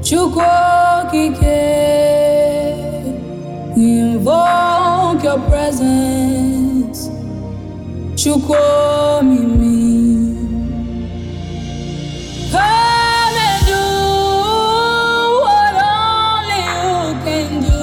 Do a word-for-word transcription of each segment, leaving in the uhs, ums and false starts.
Chukwokike, we invoke your presence. Chukwomimi, come and do what only you can do.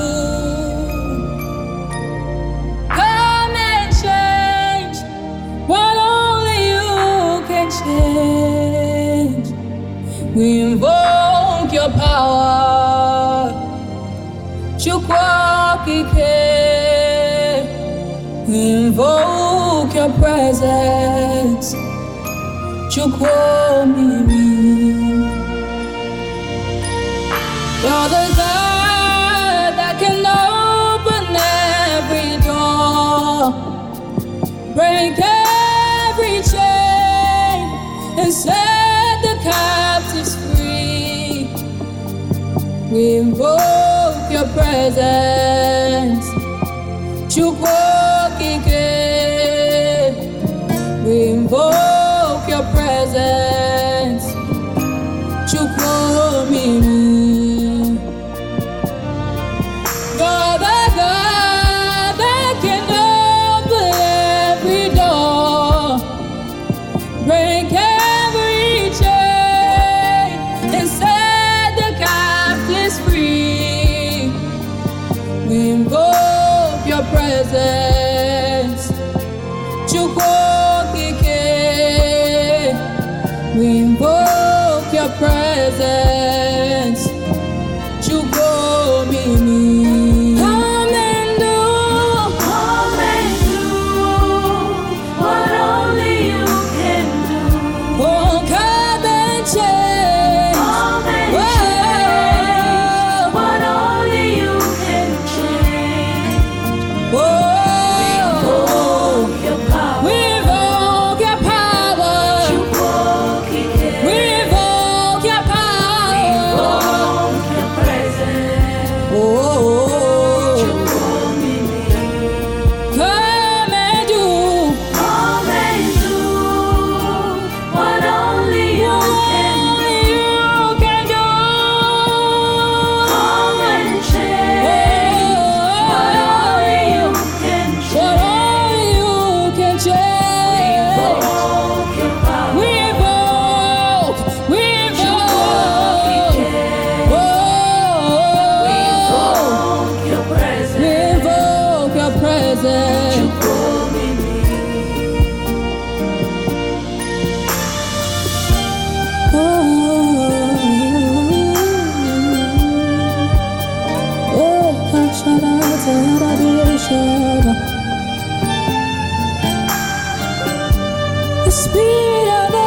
Come and change what only you can change. We invoke your power. Chukwokike, we invoke your presence. Chukwomimi, you're the God that can open every door, break every chain, and set the captives free. We invoke your presence. Chukwokike, we invoke your presence. Chukwomimi, you're the God that can open every door, break every chain, and set the captives free. We invoke your presence. Chukwokike, we invoke your presence. Chukwomimi, come and do, Come and do what only you can do. oh, come and change. Come and Whoa. change what only you can change. Whoa. Invoke your power. We invoke your power. Chukwokike. We invoke your power. Invoke your presence. Oh, Chukwomimi. come and do Come and do what only you can what do. you can do. Come and change what only you can What change. only you can change. Invoke your power. We invoke, we invoke. Chukwokike. Oh, Invoke your we presence. invoke your presence. Chukwomimi. Oh, oh, Kashara, Zara, Shara. The Spirit of the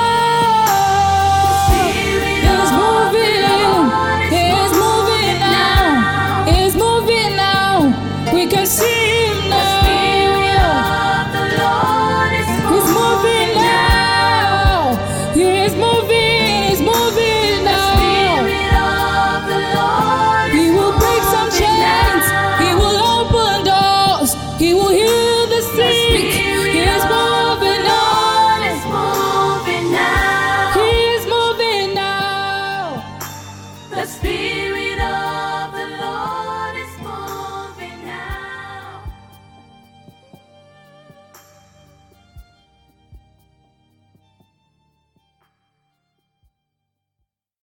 Lord is moving, is moving now, is moving now. We can see Him now. He's moving now. He is moving, He's moving now. He will break some chains. He will open doors. He will heal